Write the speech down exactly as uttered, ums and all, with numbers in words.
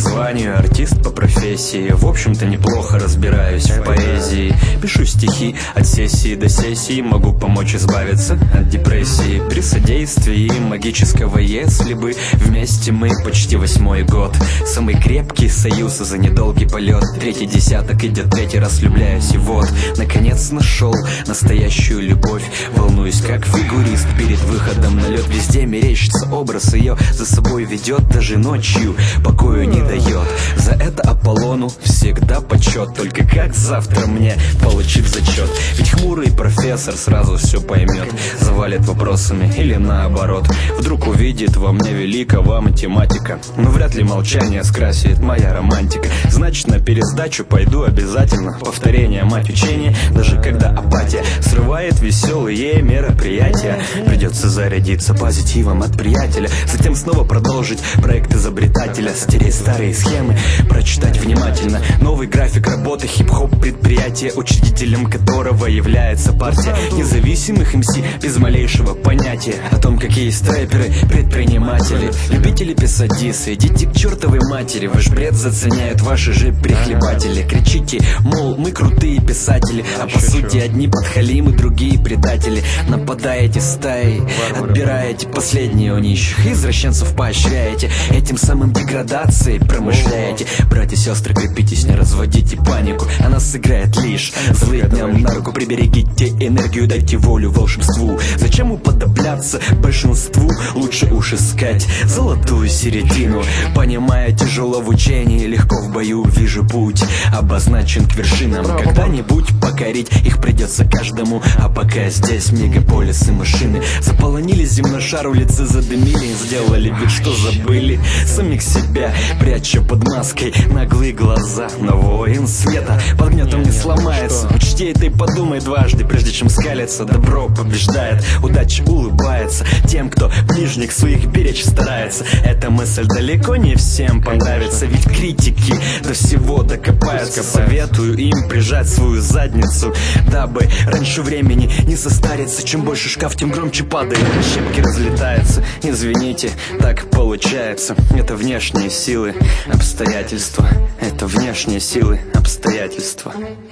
призванию, артист по профессии. В общем-то неплохо разбираюсь в поэзии. Пишу стихи от сессии до сессии. Могу помочь избавиться от депрессии при содействии магического «если бы». Вместе мы почти восьмой год. Самый крепкий союз за недолгий полет. Третий десяток идет, третий раз влюбляюсь. И вот, наконец нашел настоящую любовь. Волнуюсь как фигурист перед выходом на лед. Везде мерещится образ, ее за собой ведет. Даже ночью покою не дает. За это Аполлону всегда почет. Только как завтра мне получить зачет? Ведь хмурый профессор сразу все поймет. Завалит вопросами или наоборот. Вдруг увидит во мне великого математика. Но вряд ли молчание скрасит моя романтика. Значит, на пересдачу пойду обязательно. Повторение мать учения. Даже когда апатия срывает веселые мероприятия, придется зарядиться позитивом от приятеля. Затем снова продолжить проект изобретателя. Стереть старые схемы, прочитать внимательно новый график работы хип-хоп предприятия, учредителем которого является партия независимых эм си без малейшего понятия о том, какие есть рэперы, предприниматели. Любители писать дисы, идите к чертовой матери. Ваш бред заценяют ваши же прихлебатели. Кричите, мол, мы крутые писатели, а по сути одни подхалимы, другие предатели. Нападаете стаей, отбираете последние у нищих, извращенцев поощряете, этим самым деградацией промышляете. Братья и сестры, крепитесь, не разводите панику, она сыграет лишь злые дням на руку. Приберегите энергию, дайте волю волшебству. Зачем уподобляться большинству? Лучше уж искать золотую середину. Понимая, тяжело в учении, легко в бою. Вижу путь обозначен к вершинам. Когда-нибудь покорить их придется каждому. А пока здесь мегаполисы, машины заполонили земной шар, улицы задымили. Сделали вид, что забыли самих себя, пряча под маской наглые глаза. Но воин света под гнетом не сломается. Учти это и подумай дважды, прежде чем скалиться. Добро побеждает, удача улыбается тем, кто ближних своих беречь старается. Эта мысль далеко не всем понравится, ведь критики до всего докопаются. Советую им прижать свою задницу, дабы раньше времени не состариться. Чем больше шкаф, тем громче падает, щепки разлетаются. Извините, так получается. Это внешние силы, обстоятельства. Это внешние силы, обстоятельства.